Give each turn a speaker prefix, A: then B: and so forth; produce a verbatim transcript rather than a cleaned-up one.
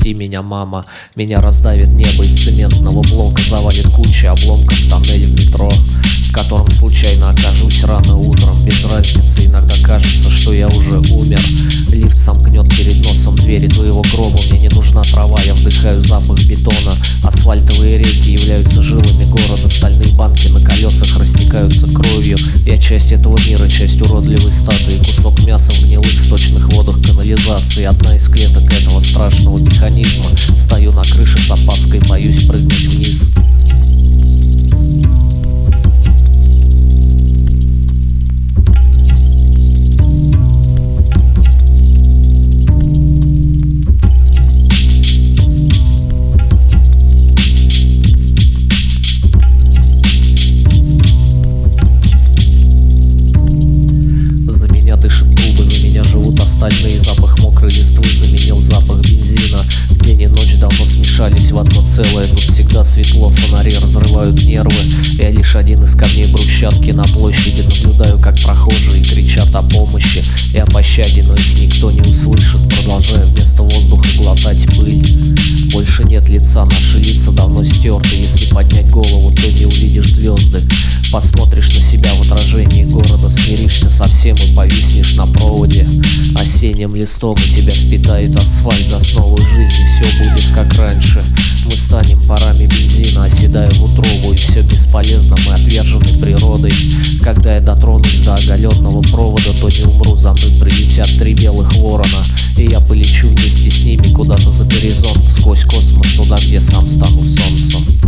A: прости меня, мама. Меня раздавит небо из цементного блока, завалит куча обломков тоннель в метро, в котором случайно окажусь рано утром. Без разницы, иногда кажется, что я уже умер. Лифт сомкнет перед носом двери твоего гроба. Мне не нужна трава, я вдыхаю запах бетона. Асфальтовые реки являются жилами города. Стальные банки на колесах растекаются кровью. Я часть этого мира, часть уродливой статуи. Кусок мяса в гнилых сточных водах канализации. Одна из клеток этого страшного механизма. Стою на крыше с опаской, боюсь прыгнуть вниз. Остальные запах мокрой листвы заменил запах бензина. День и ночь давно смешались в одно целое. Тут всегда светло, фонари разрывают нервы. Я лишь один из камней брусчатки на площади. Наблюдаю, как прохожие кричат о помощи и о пощаде, но их никто не услышит, продолжая вместо воздуха глотать пыль. Больше нет лица, наши лица давно стерты. Если поднять голову, то не увидишь звезды. Посмотришь на себя в отражении города, смиришься со всем и повиснешь на проводе. Осенним листом и тебя впитает асфальт. Даст новой жизни, все будет как раньше. Мы станем парами бензина, оседая в утробу. И все бесполезно, мы отвержены природой. Когда я дотронусь до оголенного провода, то не умру, за мной прилетят три белых ворона. И я полечу вместе с ними куда-то за горизонт, сквозь космос, туда, где сам стану солнцем.